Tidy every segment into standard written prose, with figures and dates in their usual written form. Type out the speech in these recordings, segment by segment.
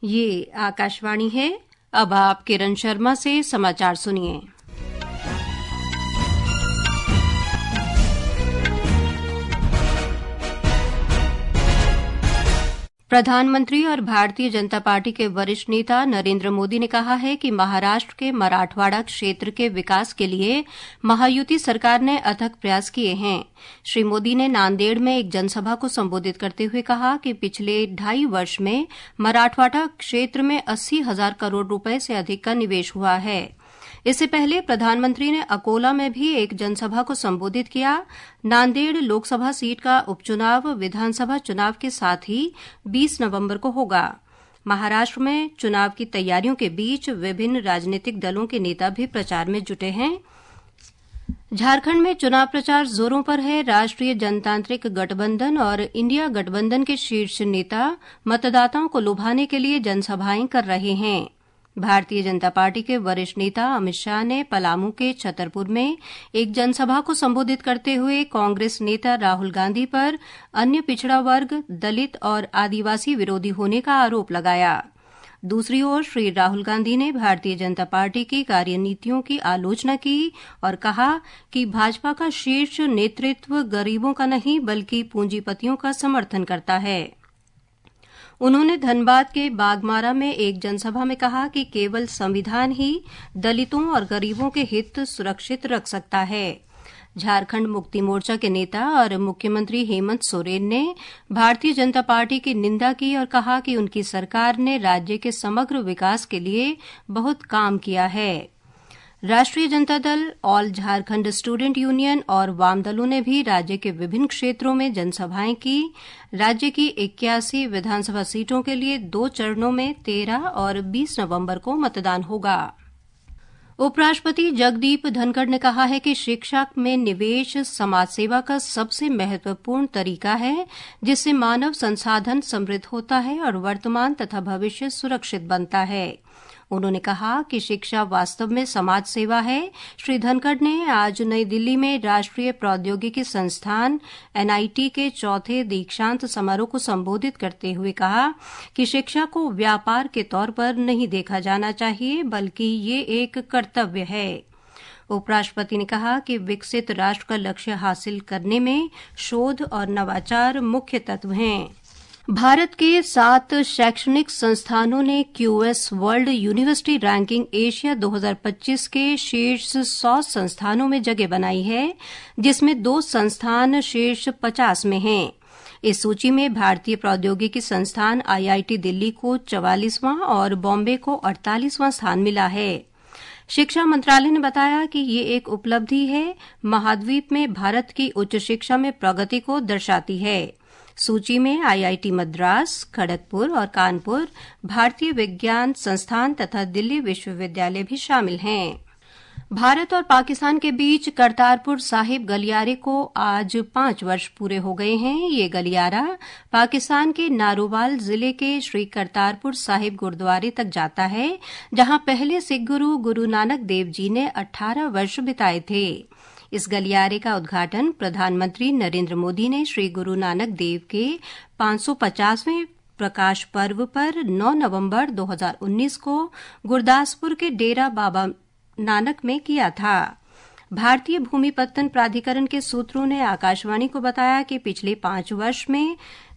ये आकाशवाणी है। अब आप किरण शर्मा से समाचार सुनिए। प्रधानमंत्री और भारतीय जनता पार्टी के वरिष्ठ नेता नरेंद्र मोदी ने कहा है कि महाराष्ट्र के मराठवाड़ा क्षेत्र के विकास के लिए महायुति सरकार ने अथक प्रयास किए हैं। श्री मोदी ने नांदेड़ में एक जनसभा को संबोधित करते हुए कहा कि पिछले 2.5 वर्ष में मराठवाड़ा क्षेत्र में 80,000 करोड़ रुपए से अधिक का निवेश हुआ है। इससे पहले प्रधानमंत्री ने अकोला में भी एक जनसभा को संबोधित किया। नांदेड़ लोकसभा सीट का उपचुनाव विधानसभा चुनाव के साथ ही 20 नवंबर को होगा। महाराष्ट्र में चुनाव की तैयारियों के बीच विभिन्न राजनीतिक दलों के नेता भी प्रचार में जुटे हैं। झारखंड में चुनाव प्रचार जोरों पर है। राष्ट्रीय जनतांत्रिक गठबंधन और इंडिया गठबंधन के शीर्ष नेता मतदाताओं को लुभाने के लिए जनसभाएं कर रहे हैं। भारतीय जनता पार्टी के वरिष्ठ नेता अमित शाह ने पलामू के छतरपुर में एक जनसभा को संबोधित करते हुए कांग्रेस नेता राहुल गांधी पर अन्य पिछड़ा वर्ग, दलित और आदिवासी विरोधी होने का आरोप लगाया। दूसरी ओर श्री राहुल गांधी ने भारतीय जनता पार्टी की कार्यनीतियों की आलोचना की और कहा कि भाजपा का शीर्ष नेतृत्व गरीबों का नहीं बल्कि पूंजीपतियों का समर्थन करता है। उन्होंने धनबाद के बागमारा में एक जनसभा में कहा कि केवल संविधान ही दलितों और गरीबों के हित सुरक्षित रख सकता है। झारखंड मुक्ति मोर्चा के नेता और मुख्यमंत्री हेमंत सोरेन ने भारतीय जनता पार्टी की निंदा की और कहा कि उनकी सरकार ने राज्य के समग्र विकास के लिए बहुत काम किया है। राष्ट्रीय Janata Dal, all Jharkhand student union और वाम दलों ने भी राज्य के विभिन्न क्षेत्रों में जनसभाएं की। राज्य की 81 विधानसभा सीटों के लिए 2 चरणों में 13 और 20 नवंबर को मतदान होगा। उपराष्ट्रपति जगदीप धनखड़ ने कहा है कि शिक्षा में निवेश समाज सेवा का सबसे महत्वपूर्ण तरीका है, जिससे मानव संसाधन समृद्ध होता है और वर्तमान तथा भविष्य सुरक्षित बनता है। उन्होंने कहा कि शिक्षा वास्तव में समाज सेवा है। श्री धनखड़ ने आज नई दिल्ली में राष्ट्रीय प्रौद्योगिकी संस्थान NIT के 4थे दीक्षांत समारोह को संबोधित करते हुए कहा कि शिक्षा को व्यापार के तौर पर नहीं देखा जाना चाहिए बल्कि ये एक कर्तव्य है। उपराष्ट्रपति ने कहा कि विकसित राष्ट्र का लक्ष्य हासिल करने में शोध और नवाचार मुख्य तत्व हैं। भारत के 7 शैक्षणिक संस्थानों ने QS world university ranking Asia 2025 के शीर्ष 100 संस्थानों में जगह बनाई है, जिसमें 2 संस्थान शीर्ष 50 में हैं। इस सूची में भारतीय प्रौद्योगिकी संस्थान IIT दिल्ली को 44वां और बॉम्बे को 48वां स्थान मिला है। शिक्षा मंत्रालय ने बताया कि ये एक उपलब्धि है, महाद्वीप में भारत की उच्च शिक्षा में प्रगति को दर्शाती है। सूची में IIT मद्रास, खड़गपुर और कानपुर, भारतीय विज्ञान संस्थान तथा दिल्ली विश्वविद्यालय भी शामिल हैं। भारत और पाकिस्तान के बीच करतारपुर साहिब गलियारे को आज 5 वर्ष पूरे हो गए हैं। ये गलियारा पाकिस्तान के नारोवाल जिले के श्री करतारपुर साहिब गुरुद्वारे तक जाता है, जहां पहले सिख गुरु गुरु नानक देव जी ने 18 वर्ष बिताए थे। इस गलियारे का उद्घाटन प्रधानमंत्री नरेंद्र मोदी ने श्री गुरु नानक देव के 550वें प्रकाश पर्व पर 9 नवंबर 2019 को गुरदासपुर के डेरा बाबा नानक में किया था। भारतीय भूमि पत्तन प्राधिकरण के सूत्रों ने आकाशवाणी को बताया कि पिछले 5 वर्ष में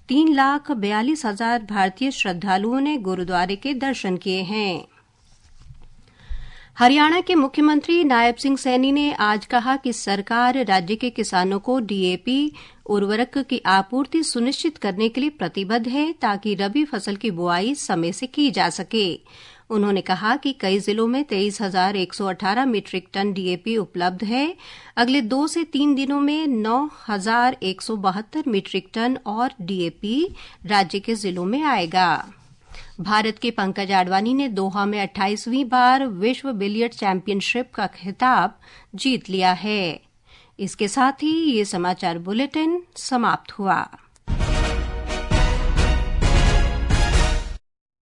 3,42,000 भारतीय श्रद्धालुओं ने गुरुद्वारे के दर्शन किए हैं। हरियाणा के मुख्यमंत्री नायब सिंह सैनी ने आज कहा कि सरकार राज्य के किसानों को DAP उर्वरक की आपूर्ति सुनिश्चित करने के लिए प्रतिबद्ध है, ताकि रबी फसल की बुआई समय से की जा सके। उन्होंने कहा कि कई जिलों में 23,118 मीट्रिक टन DAP उपलब्ध है। अगले 2 से 3 दिनों में 9,172 मीट्रिक टन और DAP राज्य के जिलों में आएगा। भारत के पंकज आडवाणी ने दोहा में 28वीं बार विश्व बिलियर्ड चैंपियनशिप का खिताब जीत लिया है। इसके साथ ही ये समाचार बुलेटिन समाप्त हुआ।